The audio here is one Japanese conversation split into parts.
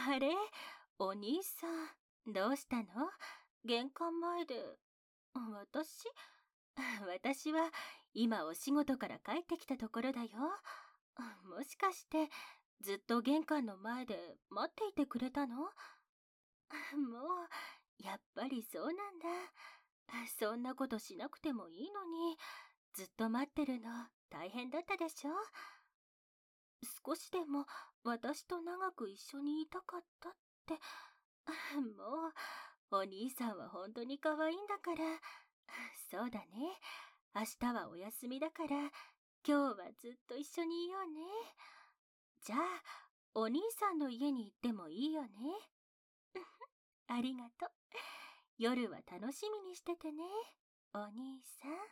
あれ、お兄さん、どうしたの？玄関前で。私私は今お仕事から帰ってきたところだよ。もしかしてずっと玄関の前で待っていてくれたの？もう、やっぱりそうなんだ。そんなことしなくてもいいのに、ずっと待ってるの大変だったでしょ？少しでも私と長く一緒にいたかったって。もう、お兄さんは本当に可愛いんだから。そうだね。明日はお休みだから、今日はずっと一緒にいようね。じゃあ、お兄さんの家に行ってもいいよね。ありがとう。夜は楽しみにしててね、お兄さん。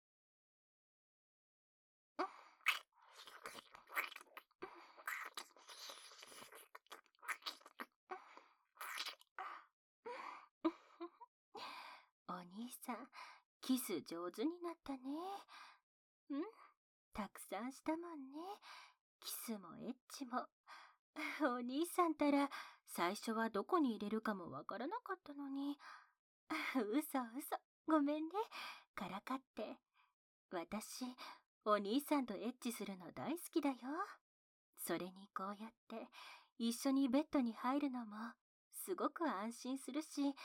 お兄さん、キス上手になったね。うん、たくさんしたもんね。キスもエッチも。お兄さんたら、最初はどこに入れるかもわからなかったのに。嘘。ごめんね。からかって。私、お兄さんとエッチするの大好きだよ。それにこうやって、一緒にベッドに入るのも、すごく安心するし、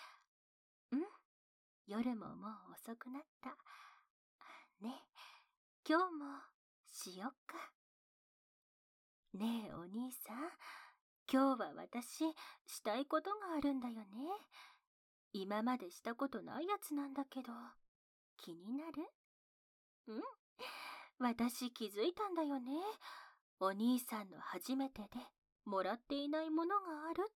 夜ももう遅くなった。ねえ、今日もしよっか。ねえお兄さん、今日は私、したいことがあるんだよね。今までしたことないやつなんだけど、気になる？私気づいたんだよね。お兄さんの初めてで、もらっていないものがあるって。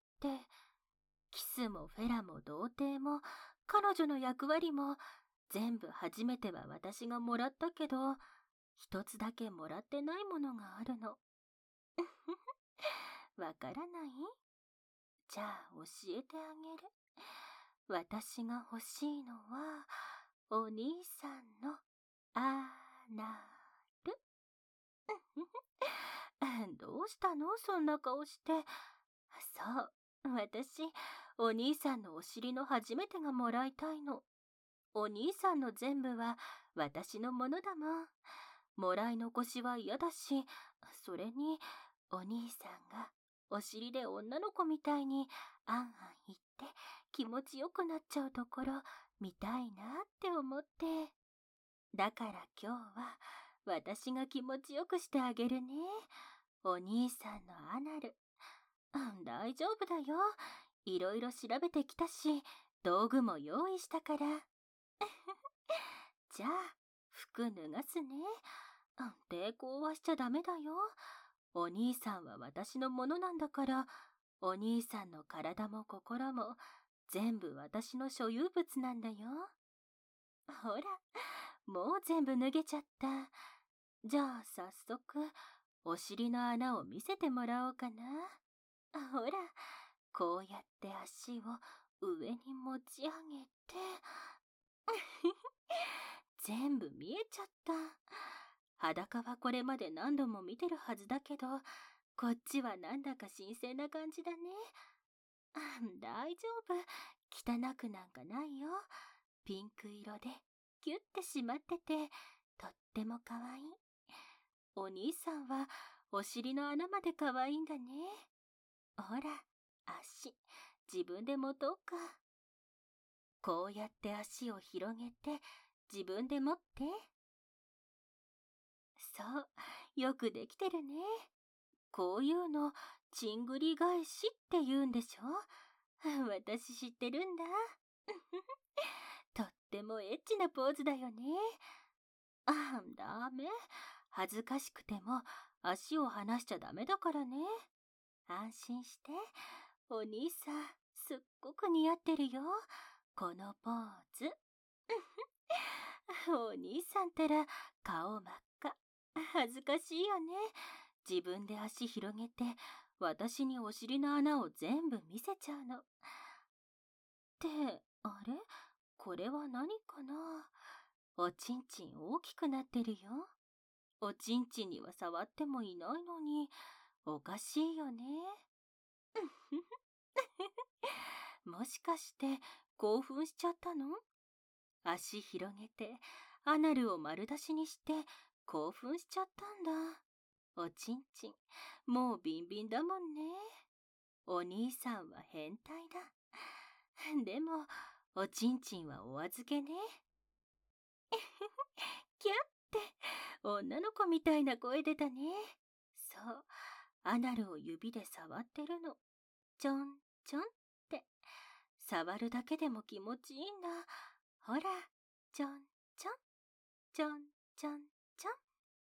キスもフェラも童貞も、彼女の役割も、全部初めては私がもらったけど、一つだけもらってないものがあるの。わからない？じゃあ教えてあげる。私が欲しいのは、お兄さんのアナル。どうしたの？そんな顔して。そう、私、お兄さんのお尻の初めてがもらいたいの。お兄さんの全部は私のものだもん。もらい残しは嫌だし、それに、お兄さんがお尻で女の子みたいにあんあん言って気持ちよくなっちゃうところ見たいなって思って。だから今日は私が気持ちよくしてあげるね。お兄さんのアナル。大丈夫だよ。いろいろ調べてきたし、道具も用意したから。じゃあ、服脱がすね。抵抗はしちゃダメだよ。お兄さんは私のものなんだから、お兄さんの体も心も全部私の所有物なんだよ。ほら、もう全部脱げちゃった。じゃあ早速、お尻の穴を見せてもらおうかな。ほら、こうやって足を上に持ち上げて、全部見えちゃった。裸はこれまで何度も見てるはずだけど、こっちはなんだか新鮮な感じだね。大丈夫。汚くなんかないよ。ピンク色でキュッて締まってて、とっても可愛い。お兄さんはお尻の穴まで可愛いんだね。ほら、足、自分で持とうか。こうやって足を広げて、自分で持って。そう、よくできてるね。こういうの、ちんぐり返しって言うんでしょ？私知ってるんだ。とってもエッチなポーズだよね。ダメ。恥ずかしくても足を離しちゃダメだからね。安心して。お兄さん、すっごく似合ってるよ。このポーズ。お兄さんたら顔真っ赤。恥ずかしいよね。自分で足広げて、私にお尻の穴を全部見せちゃうの。って、あれ？これは何かな？おちんちん大きくなってるよ。おちんちんには触ってもいないのに、おかしいよね。 もしかして興奮しちゃったの？足広げてアナルを丸出しにして興奮しちゃったんだ。おちんちん、もうビンビンだもんね。お兄さんは変態だ。でも、おちんちんはお預けね。キャって、女の子みたいな声出たね。そう、アナルを指で触ってるの。ちょんちょんって。触るだけでも気持ちいいんだ。ほら、ちょんちょん、ちょんちょんちょん。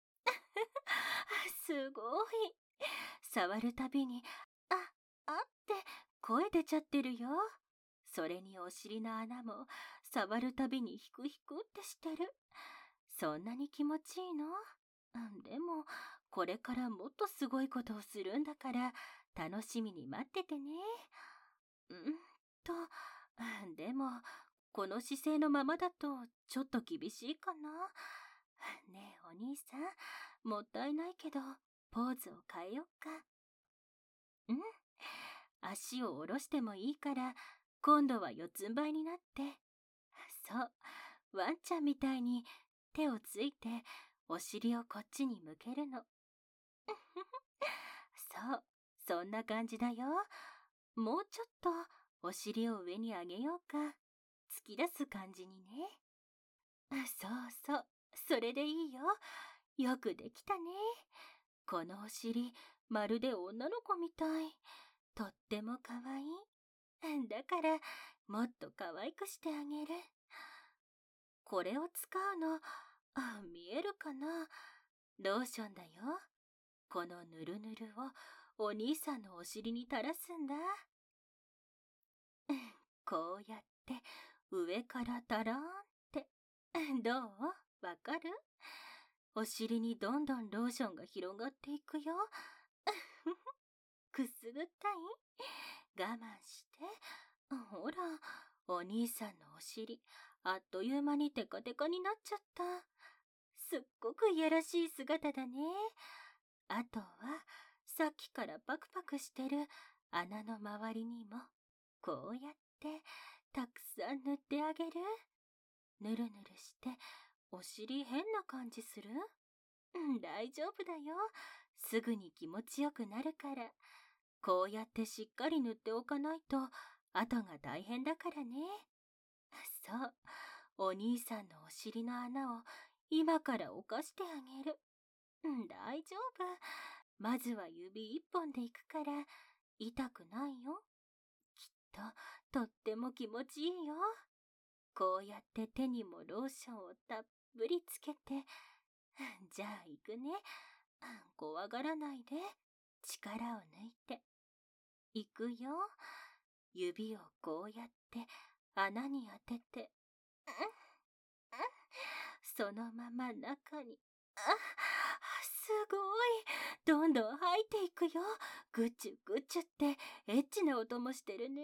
すごい。触るたびに、あって声出ちゃってるよ。それにお尻の穴も触るたびにヒクヒクってしてる。そんなに気持ちいいの？でも、これからもっとすごいことをするんだから、楽しみに待っててね。と、でも、この姿勢のままだとちょっと厳しいかな。ねえお兄さん、もったいないけど、ポーズを変えよっか。足を下ろしてもいいから、今度は四つん這いになって。そう、ワンちゃんみたいに手をついてお尻をこっちに向けるの。そう、そんな感じだよ。もうちょっとお尻を上に上げようか。突き出す感じにね。そうそう、それでいいよ。よくできたね。このお尻、まるで女の子みたい。とってもかわいい。だから、もっと可愛くしてあげる。これを使うの、見えるかな？ローションだよ。このぬるぬるをお兄さんのお尻に垂らすんだ。こうやって上からタラーンって。どう？わかる？お尻にどんどんローションが広がっていくよ。くすぐったい？我慢して。ほら、お兄さんのお尻、あっという間にテカテカになっちゃった。すっごくいやらしい姿だね。あとは、さっきからパクパクしてる穴の周りにも、こうやってたくさん塗ってあげる。ぬるぬるして、お尻変な感じする？大丈夫だよ。すぐに気持ちよくなるから。こうやってしっかり塗っておかないと、後が大変だからね。そう、お兄さんのお尻の穴を今から犯してあげる。大丈夫。まずは指一本でいくから、痛くないよ。きっと、とっても気持ちいいよ。こうやって手にもローションをたっぷりつけて、じゃあ行くね。怖がらないで、力を抜いて。行くよ。指をこうやって穴に当てて、そのまま中に。すごい。どんどん入っていくよ。ぐちゅぐちゅってエッチな音もしてるね。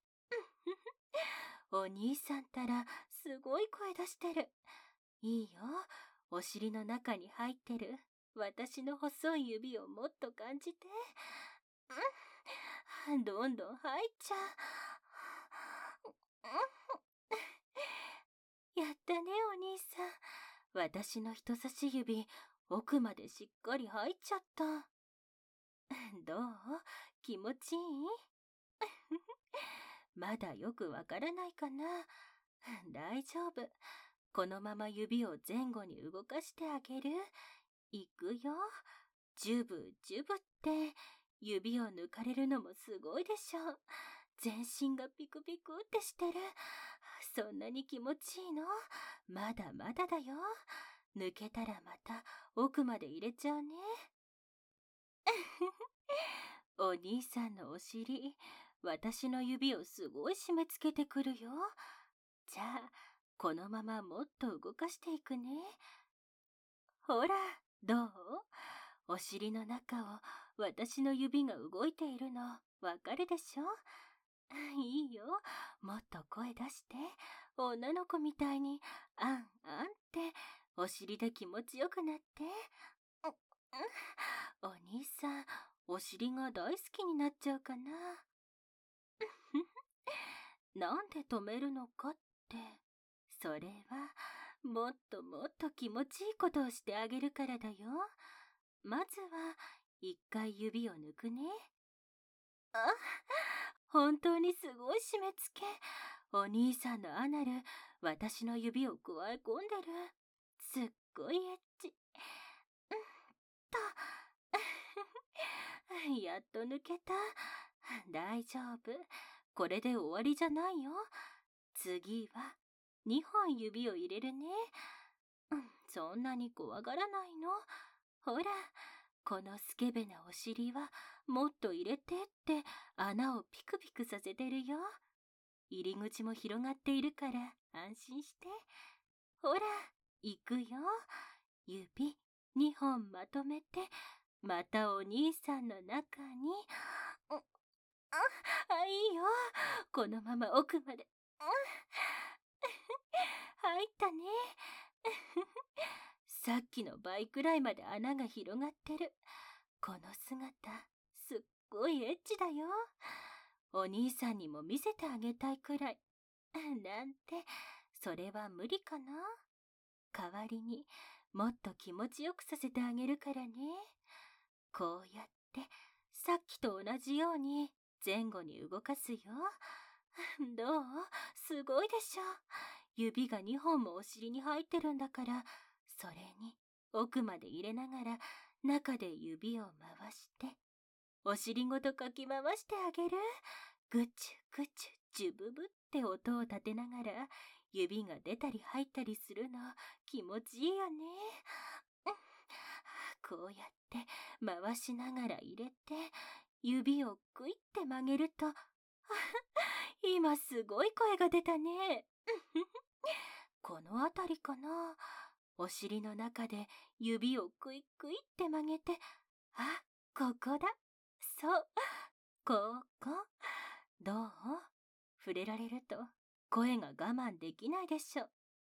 お兄さんたらすごい声出してる。いいよ。お尻の中に入ってる私の細い指をもっと感じて。どんどん入っちゃう。やったねお兄さん。私の人差し指奥までしっかり入っちゃった。どう？気持ちいい？まだよくわからないかな。大丈夫。このまま指を前後に動かしてあげる。いくよ。ジュブジュブって指を抜かれるのもすごいでしょ。全身がピクピクってしてる。そんなに気持ちいいの？まだまだだよ。抜けたらまた奥まで入れちゃうね。お兄さんのお尻、私の指をすごい締め付けてくるよ。じゃあ、このままもっと動かしていくね。ほら、どう？お尻の中を私の指が動いているのわかるでしょ？いいよ。もっと声出して、女の子みたいに、あんあんってお尻で気持ちよくなって。お兄さん、お尻が大好きになっちゃうかな。 なんで止めるのかって、それはもっともっと気持ちいいことをしてあげるからだよ。まずは一回指を抜くね。あ、本当にすごい締め付け。お兄さんのアナル、私の指をくわえ込んでる。すっごいエッチ。と、やっと抜けた。大丈夫。これで終わりじゃないよ。次は2本指を入れるね。そんなに怖がらないの。ほら、このスケベなお尻はもっと入れてって穴をピクピクさせてるよ。入り口も広がっているから安心して。ほら、行くよ。指2本まとめて、またお兄さんの中に。いいよ。このまま奥まで。入ったね。さっきの倍くらいまで穴が広がってる。この姿、すっごいエッチだよ。お兄さんにも見せてあげたいくらい。なんて、それは無理かな。代わりにもっと気持ちよくさせてあげるからね。こうやってさっきと同じように前後に動かすよ。どう？すごいでしょ。指が2本もお尻に入ってるんだから、それに奥まで入れながら中で指を回して、お尻ごとかき回してあげる。ぐちゅぐちゅジュブブって音を立てながら指が出たり入ったりするの気持ちいいよね。こうやって回しながら入れて指をグイって曲げると今すごい声が出たね。このあたりかな。お尻の中で指をクイクイって曲げて、ここだ。そう、ここ。どう？触れられると声が我慢できないでしょ。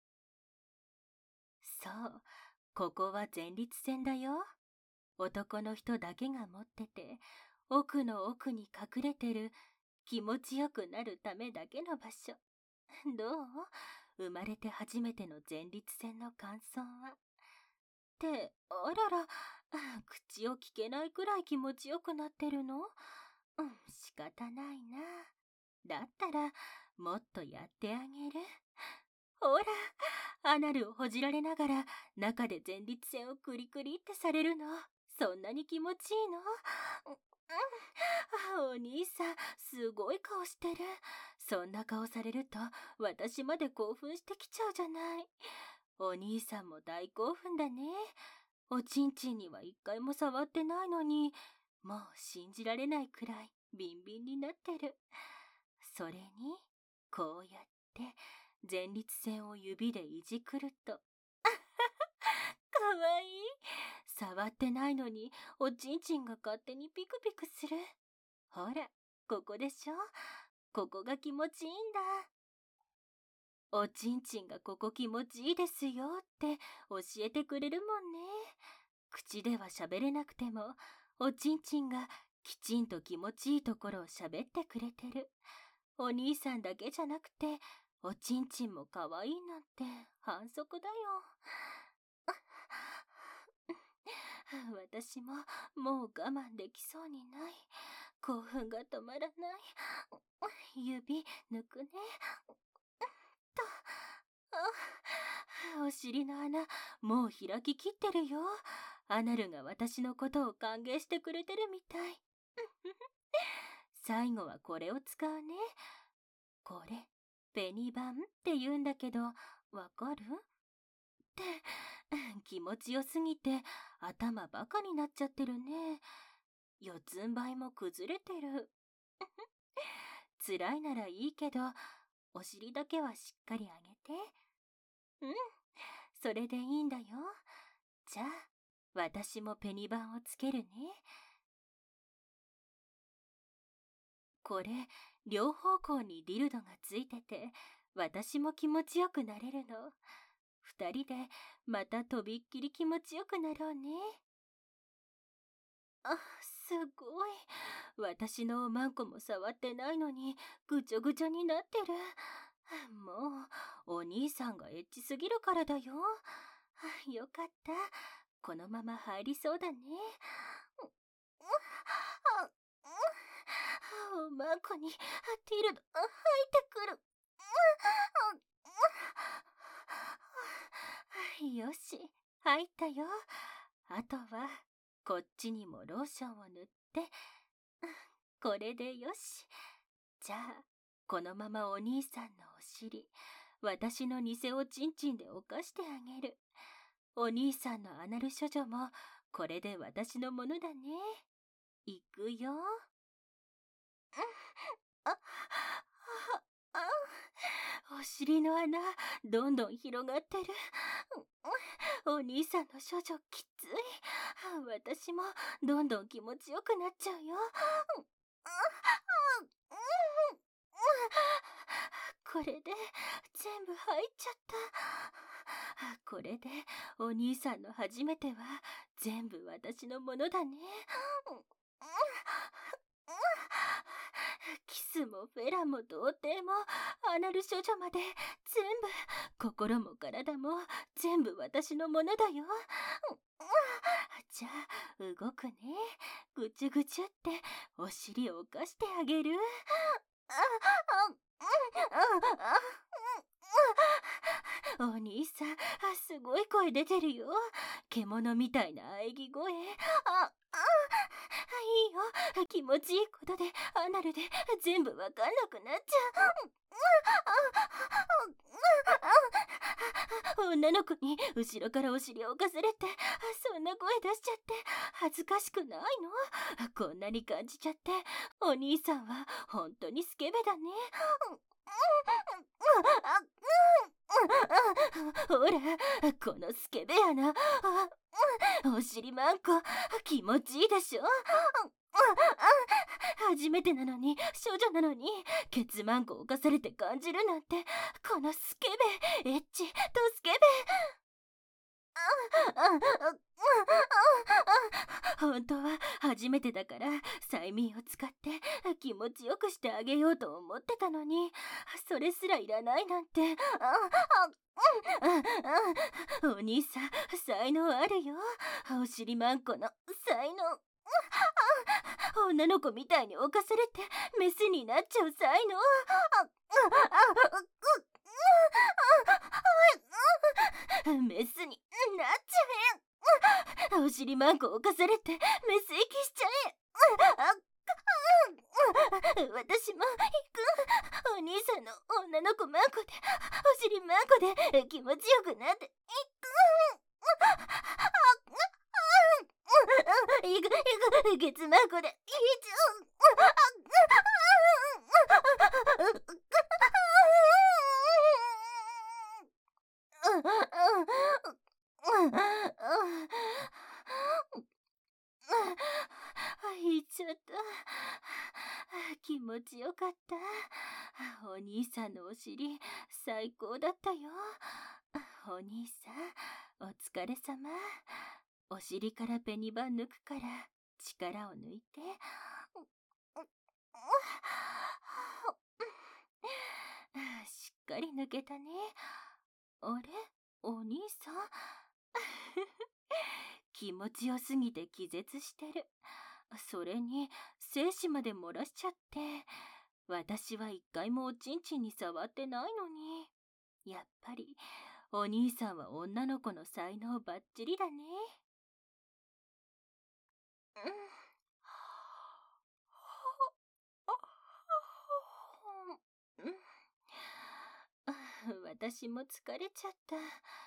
そう、ここは前立腺だよ。男の人だけが持ってて、奥の奥に隠れてる気持ちよくなるためだけの場所。どう？生まれて初めての前立腺の感想は。って、あらら、口を聞けないくらい気持ちよくなってるの？仕方ないな。だったら、もっとやってあげる。ほら、アナルをほじられながら、中で前立腺をクリクリってされるの。そんなに気持ちいいの？お兄さん、すごい顔してる。そんな顔されると、私まで興奮してきちゃうじゃない。お兄さんも大興奮だね。おちんちんには一回も触ってないのに、もう信じられないくらいビンビンになってる。それに、こうやって前立腺を指でいじくると、かわいい。触ってないのにおちんちんが勝手にピクピクする。ほら、ここでしょ。ここが気持ちいいんだ。おちんちんがここ気持ちいいですよって教えてくれるもんね。口では喋れなくても、おちんちんがきちんと気持ちいいところを喋ってくれてる。お兄さんだけじゃなくて、おちんちんも可愛いなんて反則だよ。私ももう我慢できそうにない。興奮が止まらない。指抜くね。と、お尻の穴もう開ききってるよ。アナルが私のことを歓迎してくれてるみたい。最後はこれを使うね。これ、ペニバンって言うんだけど、わかる？って、気持ちよすぎて頭バカになっちゃってるね。四つん這いも崩れてる。辛いならいいけど、お尻だけはしっかり上げて。それでいいんだよ。じゃあ、私もペニバンをつけるね。これ、両方向にディルドがついてて、私も気持ちよくなれるの。二人でまたとびっきり気持ちよくなろうね。すごい。私のおまんこも触ってないのにぐちょぐちょになってる。もう、お兄さんがエッチすぎるからだよ。よかった。このまま入りそうだね。おまんこにティルド入ってくる。よし、入ったよ。あとはこっちにもローションを塗って、これでよし。じゃあこのままお兄さんのお尻、私の偽おちんちんで犯してあげる。お兄さんのアナル処女もこれで私のものだね。いくよ。お尻の穴どんどん広がってる。お兄さんの処女きつい。私もどんどん気持ちよくなっちゃうよ。これで全部入っちゃった。これでお兄さんの初めては全部私のものだね。キスもフェラも童貞もアナル処女まで全部、心も体も全部私のものだよ。じゃあ動くね。ぐちゅぐちゅってお尻を犯してあげる。お兄さん、すごい声出てるよ。獣みたいな喘ぎ声。いいよ。気持ちいいことでアナルで全部わかんなくなっちゃう。女の子に後ろからお尻を犯されて、そんな声出しちゃって恥ずかしくないの？こんなに感じちゃって、お兄さんは本当にスケベだね。ほら、このスケベ穴。お尻マンコ気持ちいいでしょ。初めてなのに、少女なのにケツマンコを犯されて感じるなんて、このスケベ、エッチとスケベ。本当は初めてだから催眠を使って気持ちよくしてあげようと思ってたのに、それすらいらないなんて。お兄さん、才能あるよ。お尻マンコの才能。女の子みたいに犯されてメスになっちゃう才能。メスになっちゃえ。お尻マンコ犯されてメス息しちゃえ。私も行く。お兄さんの女の子マンコでお尻マンコで気持ちよくなって行く。ケツマンコでいいじ言っちゃった。気持ちよかった。お兄さんのお尻最高だったよ。お兄さん、お疲れ様。お尻からペニバン抜くから力を抜いて。しっかり抜けたね。あれ、お兄さん。気持ちよすぎて気絶してる。それに精子まで漏らしちゃって、私は一回もおちんちんに触ってないのに。やっぱりお兄さんは女の子の才能バッチリだね。私も疲れちゃった。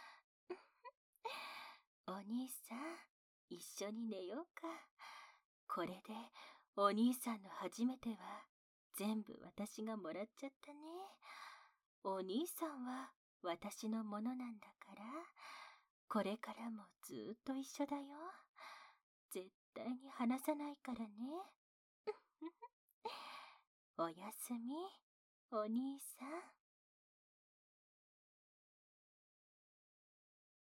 お兄さん、一緒に寝ようか。これでお兄さんの初めては全部私がもらっちゃったね。お兄さんは私のものなんだから、これからもずーっと一緒だよ。絶対に離さないからね。おやすみ、お兄さん。